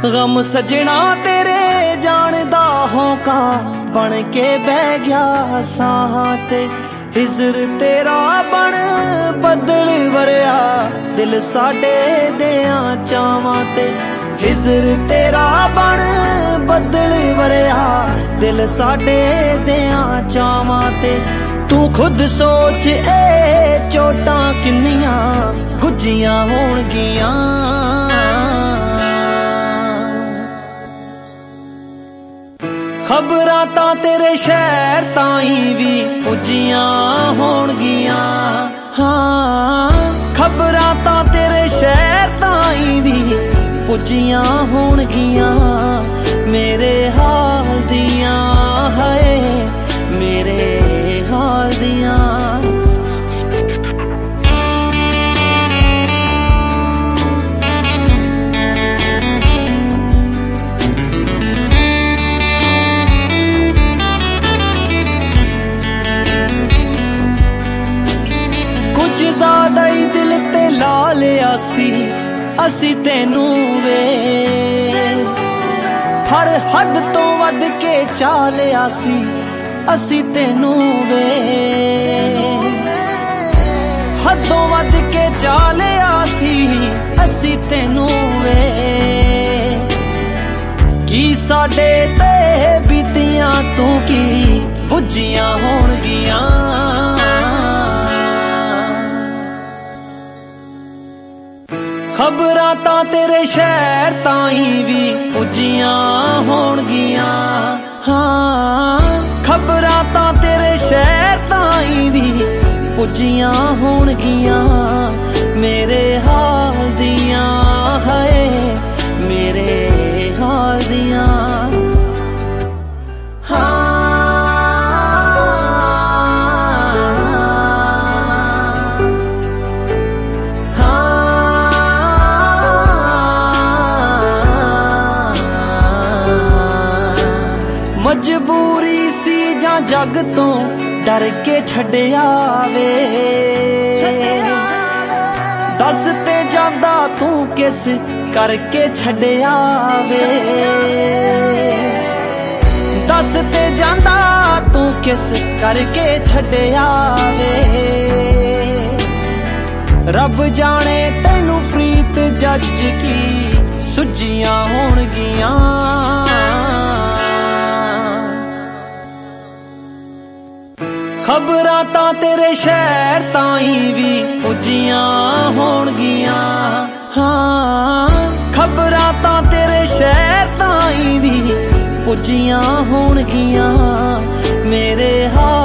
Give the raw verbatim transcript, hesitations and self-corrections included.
गम सजना तेरे जानदा होका बन के बह गया साहां ते हिजर तेरा बन बदल वरिया दिल साडे देयां चावां ते हिजर तेरा बन बदल वरिया दिल साडे देयां चावां ते तू खुद सोच ए चोटां किन्नियां गुज्जियां होणगियां खबरां तां तेरे शहर ताई भी पुजियां होणगियां हाँ खबरां तां तेरे शहर ताई भी पुजियां होणगियां मेरे हाल दियां हाय मेरे हाल दियां ज़्यादा ही दिल ते ला लिया सी असी तेनू वे हर हद तो वध के चा लिया सी असी तेनू वे हदों वध के चा लिया सी असी तेनू वे की साडे ते बीतियां तू की पुजियां होणगियां खबरां तां तेरे शहर ताई भी पुजियां होणगियां हाँ खबरां तां तेरे शहर ताई भी पुजियां होणगियां मेरे हाल दियां हाय मेरे हाल दियां मजबूरी सी जां जग तो डर के छड्डिया वे दस ते जांदा तू किस करके छड्डिया वे दस ते जांदा तू किस करके छड्डिया वे रब जाने तैनू प्रीत जज की सुजियां होणगियां खबरां तां तेरे शहर ताई भी पुजियां होणगियां हाँ खबरां तां तेरे शहर ताई भी पुजियां होणगियां मेरे हाल